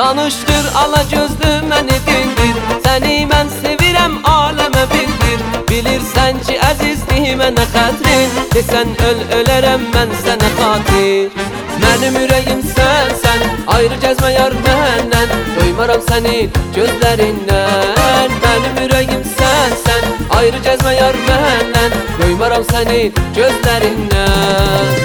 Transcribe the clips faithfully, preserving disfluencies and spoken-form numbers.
Danışdır ala gözlü məni dindir, səni mən sevirəm aləmə bildir. Bilirsən ki əzizliyimə nə xətrin, desən öl ölərəm mən sənə xatir. Mənim ürəyim sənsən, ayrı gəzmə yar məndən, doymaram sənin gözlərindən. Mənim ürəyim sənsən, ayrı gəzmə yar məndən, doymaram sənin gözlərindən.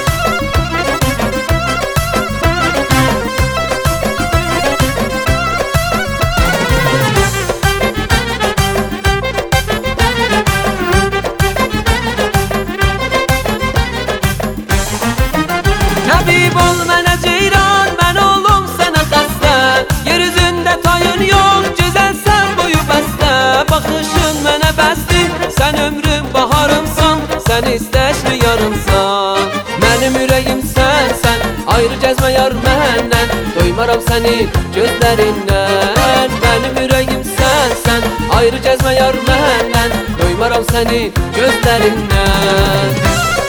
Həbib ol mənə ceyran, mən olum sənə xəstə. Yer üzündə tayın yox, gözəlsən boyu bəstə. Baxışın mənə bəsdir, sən ömrüm baharımsan, sən istəşli yarımsan. Mənim ürəyim sənsən, ayrı gəzmə yar məndən, doymaram sənin gözlərindən. Mənim ürəyim sənsən, ayrı gəzmə yar məndən, doymaram sənin gözlərindən.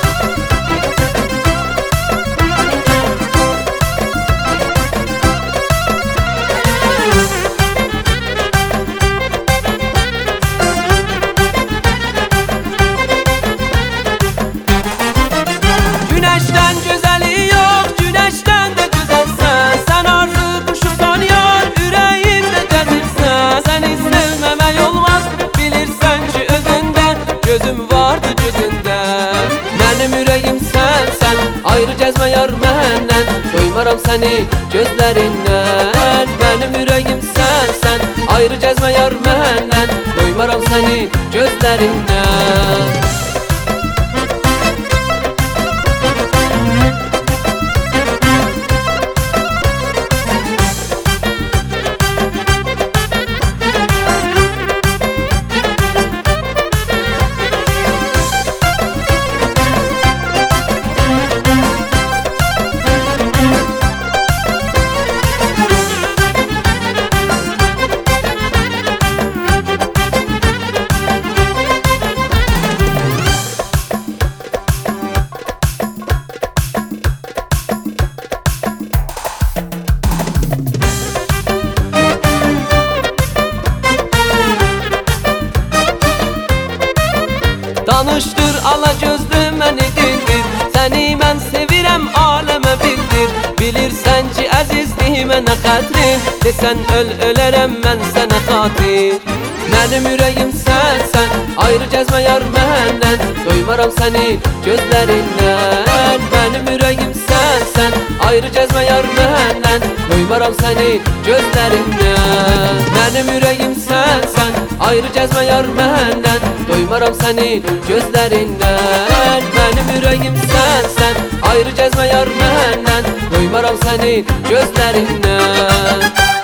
Güneşten güzeli yok, güneşten de güzelsen. Sen arzu kuşusan yar, yüreğimde getirsen. Seni sevmemek olmaz, bilirsen ki özünden, gözüm vardı gözünde. Benim yüreğim sensen, ayrı gezme yar məndən, doymaram seni gözlerinden. Benim yüreğim sensen, ayrı gezme yar məndən, doymaram seni gözlerinden. Danışdır ala gözlü məni dindir, səni mən sevirəm aləmə bildir. Bilirsən ki əzizliyimə nə xətrin, desən öl ölərəm mən sənə xatir. Mənim ürəyim sənsən, ayrı gəzmə yar məndən, doymaram sənin gözlərindən. Mənim ürəyim sənsən, ayrı gəzmə yar məndən, doymaram sənin gözlərindən. Mənim ürəyim sənsən, ayrı gəzmə yar məndən, doymaram sənin gözlərindən. Mənim ürəyim sənsən, ayrı gəzmə yar məndən, doymaram sənin gözlərindən.